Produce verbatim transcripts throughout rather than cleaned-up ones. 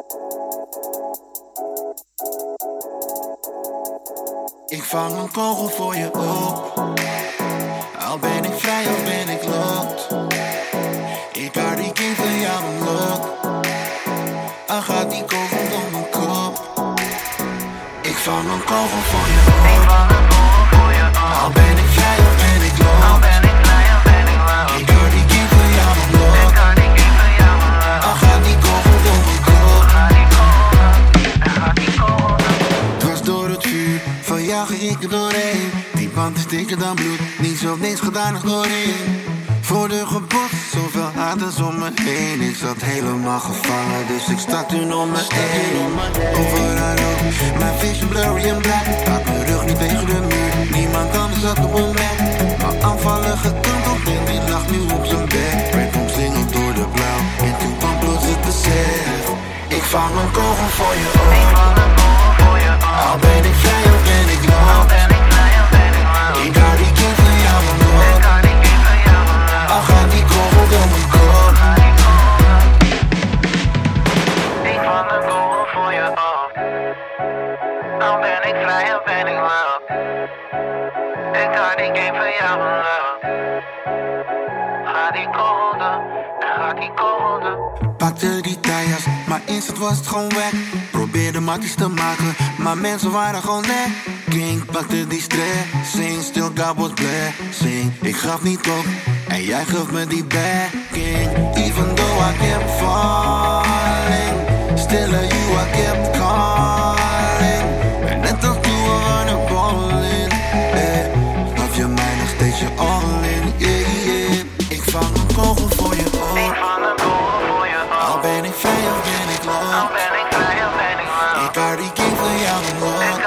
Ik vang een kogel voor je op. Al ben ik vrij of ben ik lot. Ik hou die king van jou omloop. Al gaat die kogel door mijn kop. Ik vang een kogel voor je op. Al ben ik vrij of ben ik lot. Ik hou die king van jou omloop. Al gaat die kogel door mijn kop. Dwars door het vuur, van jou ging ik er doorheen. Die band is dikker dan bloed, niets of niks gedaan nog doorheen. Voor de gebod, zoveel haters om me heen. Ik zat helemaal gevangen, dus ik sta toen om me heen. Overal ook, mijn vision blurry en black. Laat mijn rug niet tegen de muur, niemand anders had op mijn nek. Mijn aanvallen gekanteld en die lag nu op zijn bek. Werd omsingeld door de blauw, en toen kwam plots het besef. Ik vang een kogel voor je op. Al ben ik vrij of ben ik lot. Ik hou die king van jou omhoog. Al gaat die kogel door mijn kop. Ik vang een kogel voor je op. Al ben ik vrij of ben ik lot. Ik hou die king van jou omhoog. Gaat die kogel door, en gaat die kogel door. Pakte die taillas, maar instant was het gewoon weg. Probeerde matties te maken, maar mensen waren gewoon net. King pakte die stressing, still God was blessing. Ik gaf niet op, en jij gaf me die backing. Even though I kept falling, still you I kept calling. En net als toen we waren balling, eh, gaf je mij nog steeds je all in, yeah, yeah. Ik vang een kogel voor je op. Al ben ik vrij of ben ik lot. Ik hou die king van jou omhoog.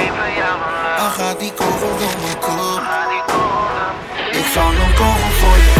Al gaat die kogel door mijn kop. Ik vang een kogel voor je